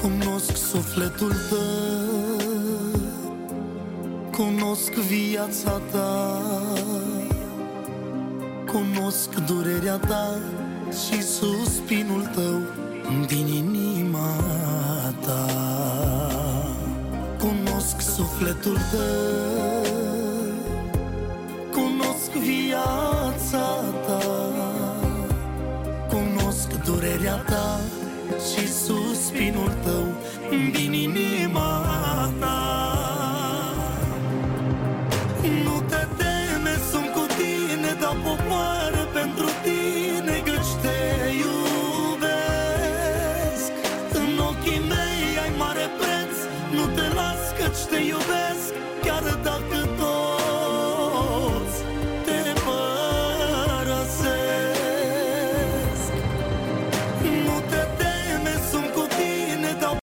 Cunosc sufletul tău, cunosc viața ta, cunosc durerea ta și suspinul tău din inima ta. Cunosc sufletul tău, cunosc viața ta, cunosc durerea ta și suspinul tău din inima ta. Nu te teme, sunt cu tine, dau popoare pentru tine, căci te iubesc. În ochii mei ai mare preț, nu te las căci te iubesc, chiar dacă